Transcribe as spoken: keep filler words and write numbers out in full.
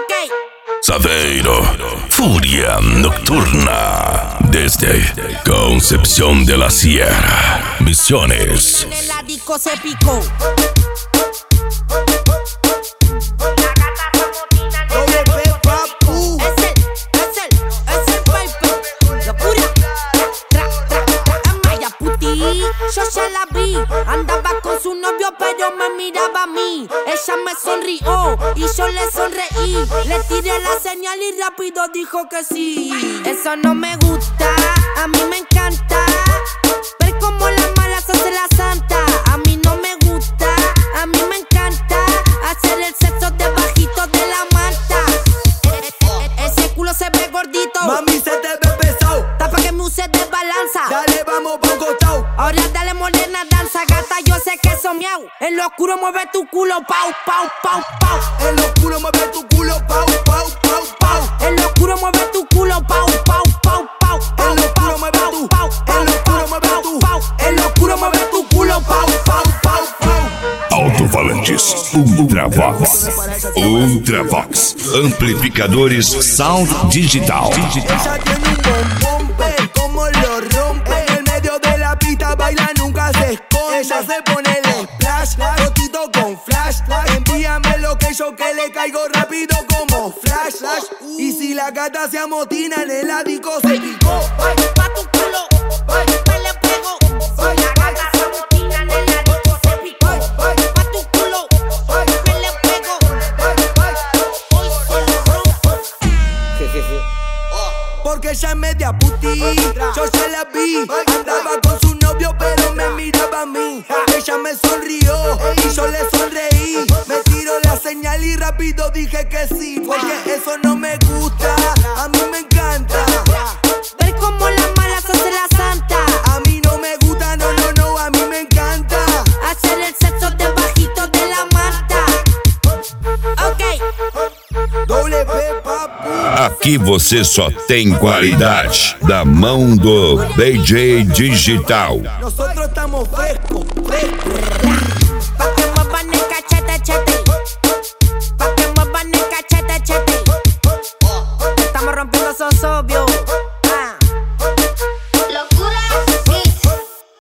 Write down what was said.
Saveiro, Furia Nocturna, desde Concepción de la Sierra, Misiones. En la disco se picó. Yo ya la vi, andaba con su novio pero me miraba a mí. Ella me sonrió y yo le sonreí. Le tiré la señal y rápido dijo que sí. Eso no me gusta, a mí me encanta ver cómo la mala se hace la santa. A mí no me gusta, a mí me encanta hacer el sexo debajito de la manta. E -e -e Ese culo se ve gordito, mami se te ve pesado. Tapa que me use de balanza. Dale, vamos pa' un costado. Ahora dale morena, danza, gata, yo sé que eso miau. En lo oscuro mueve tu culo, pau, pau, pau, pau. En lo oscuro mueve tu culo, pau, pau, pau, pau. En lo oscuro mueve tu culo, pau, pau, pau, pau. En lo oscuro mueve tu, en lo oscuro mueve tu, en lo oscuro mueve tu culo, pau, pau, pau, pau. Alto-falantes Ultravox. Ultravox. Amplificadores Sound Digital. Ella tiene un bombón, ve cómo lo rompe. En el medio de la pista baila, nunca se esconde. Ella se pone el splash, rotito con flash. Envíame lo que yo que le caigo rápido como flash. Y si la gata se amotina en el ático se picó. Pa' tu culo, me le pego. Si la gata se amotina en el ático se picó. Pa' tu culo, me le pego. Hoy se lo rompo. Porque ella es media puti, yo ya la vi. Andaba con su novio pero me miraba a mí. Ella me sonrió y yo le sonreí. Me tiró la señal y rápido dije que sí. Porque eso no me gusta, a mí me encanta Ver cómo la mala se hace la santa. A mí no me gusta, no, no, no, a mí me encanta hacer el sexo debajito de la manta. Ok. Doble P, papu. Aqui você só tem qualidade da mão do D J Digital. Nosotros estamos frescos.